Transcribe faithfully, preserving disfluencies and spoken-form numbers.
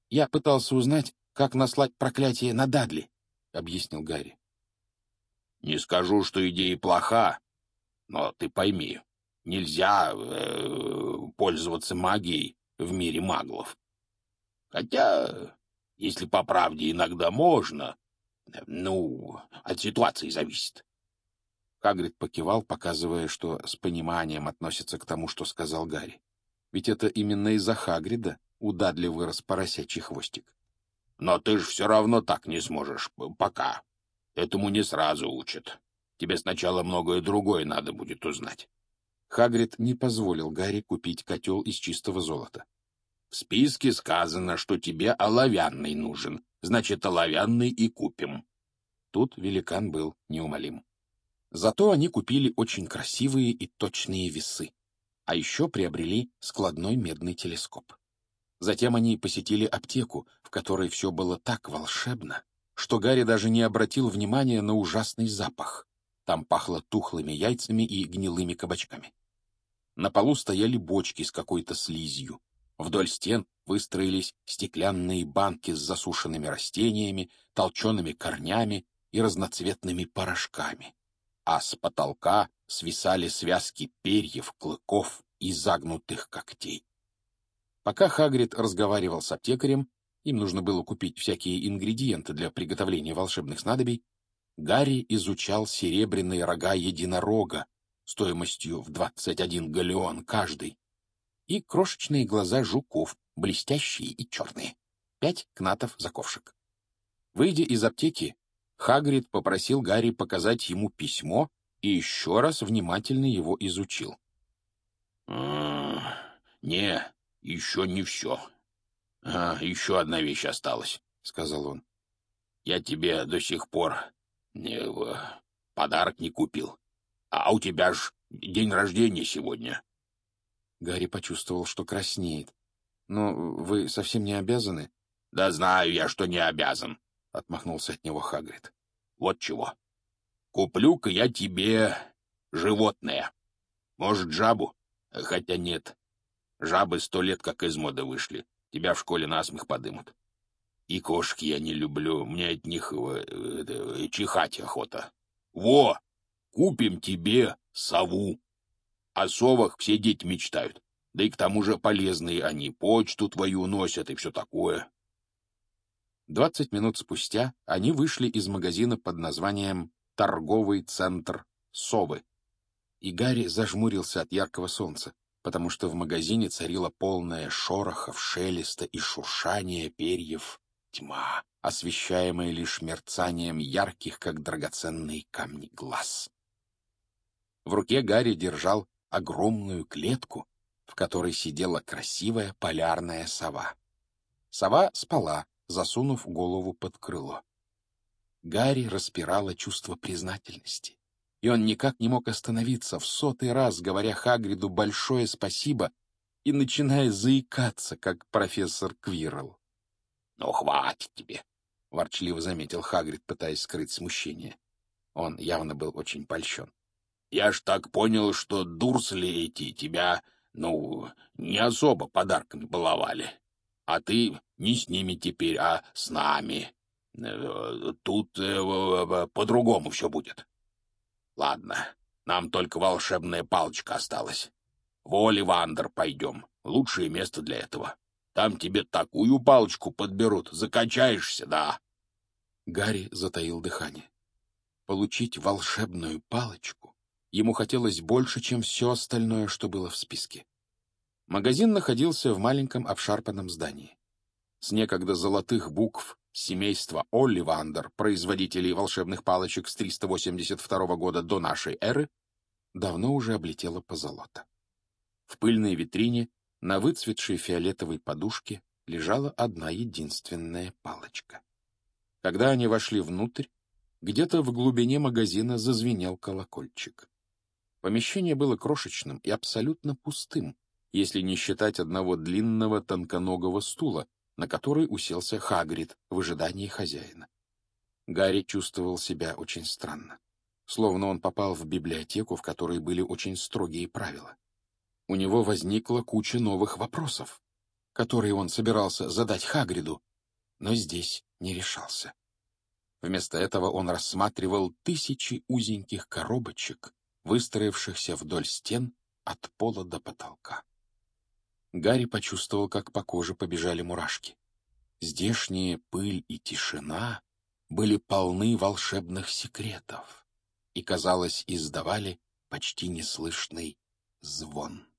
Я пытался узнать, как наслать проклятие на Дадли, — объяснил Гарри. Не скажу, что идея плоха, но ты пойми, нельзя э, пользоваться магией в мире маглов. Хотя, если по правде иногда можно, ну, от ситуации зависит. Хагрид покивал, показывая, что с пониманием относится к тому, что сказал Гарри. Ведь это именно из-за Хагрида у Дадли вырос поросячий хвостик. Но ты ж все равно так не сможешь, пока. Этому не сразу учат. Тебе сначала многое другое надо будет узнать. Хагрид не позволил Гарри купить котел из чистого золота. В списке сказано, что тебе оловянный нужен. Значит, оловянный и купим. Тут великан был неумолим. Зато они купили очень красивые и точные весы, а еще приобрели складной медный телескоп. Затем они посетили аптеку, в которой все было так волшебно, что Гарри даже не обратил внимания на ужасный запах. Там пахло тухлыми яйцами и гнилыми кабачками. На полу стояли бочки с какой-то слизью. Вдоль стен выстроились стеклянные банки с засушенными растениями, толчеными корнями и разноцветными порошками. А с потолка свисали связки перьев, клыков и загнутых когтей. Пока Хагрид разговаривал с аптекарем, им нужно было купить всякие ингредиенты для приготовления волшебных снадобий, Гарри изучал серебряные рога единорога стоимостью в двадцать один галеон каждый и крошечные глаза жуков, блестящие и черные. Пять кнатов за ковшик. Выйдя из аптеки, Хагрид попросил Гарри показать ему письмо и еще раз внимательно его изучил. «Не, еще не все. А, еще одна вещь осталась», — сказал он. «Я тебе до сих пор не, подарок не купил. А у тебя ж день рождения сегодня». Гарри почувствовал, что краснеет. «Но вы совсем не обязаны?» «Да знаю я, что не обязан», — отмахнулся от него Хагрид. «Вот чего. Куплю-ка я тебе животное. Может, жабу? Хотя нет. Жабы сто лет как из моды вышли. Тебя в школе насмех подымут. И кошки я не люблю. Мне от них э, э, чихать охота. Во! Купим тебе сову. О совах все дети мечтают. Да и к тому же полезные они. Почту твою носят и все такое». Двадцать минут спустя они вышли из магазина под названием «Торговый центр Совы». И Гарри зажмурился от яркого солнца, потому что в магазине царила полная шорохов, шелеста и шуршания перьев тьма, освещаемая лишь мерцанием ярких, как драгоценные камни, глаз. В руке Гарри держал огромную клетку, в которой сидела красивая полярная сова. Сова спала, засунув голову под крыло. Гарри распирало чувство признательности, и он никак не мог остановиться, в сотый раз говоря Хагриду большое спасибо и начиная заикаться, как профессор Квирл. «Ну, хватит тебе», — ворчливо заметил Хагрид, пытаясь скрыть смущение. Он явно был очень польщен. «Я ж так понял, что дурсли эти тебя, ну, не особо подарками баловали. А ты не с ними теперь, а с нами. Тут э, по-другому все будет. Ладно, нам только волшебная палочка осталась. В Оливандер пойдем. Лучшее место для этого. Там тебе такую палочку подберут, закачаешься, да». Гарри затаил дыхание. Получить волшебную палочку ему хотелось больше, чем все остальное, что было в списке. Магазин находился в маленьком обшарпанном здании. С некогда золотых букв семейства Олливандер, производителей волшебных палочек с триста восемьдесят второго года до нашей эры, давно уже облетела позолота. В пыльной витрине на выцветшей фиолетовой подушке лежала одна единственная палочка. Когда они вошли внутрь, где-то в глубине магазина зазвенел колокольчик. Помещение было крошечным и абсолютно пустым, если не считать одного длинного тонконогого стула, на который уселся Хагрид в ожидании хозяина. Гарри чувствовал себя очень странно, словно он попал в библиотеку, в которой были очень строгие правила. У него возникла куча новых вопросов. которые он собирался задать Хагриду, но здесь не решался. Вместо этого он рассматривал тысячи узеньких коробочек, выстроившихся вдоль стен от пола до потолка. Гарри почувствовал, как по коже побежали мурашки. Здешние пыль и тишина были полны волшебных секретов и, казалось, издавали почти неслышный звон.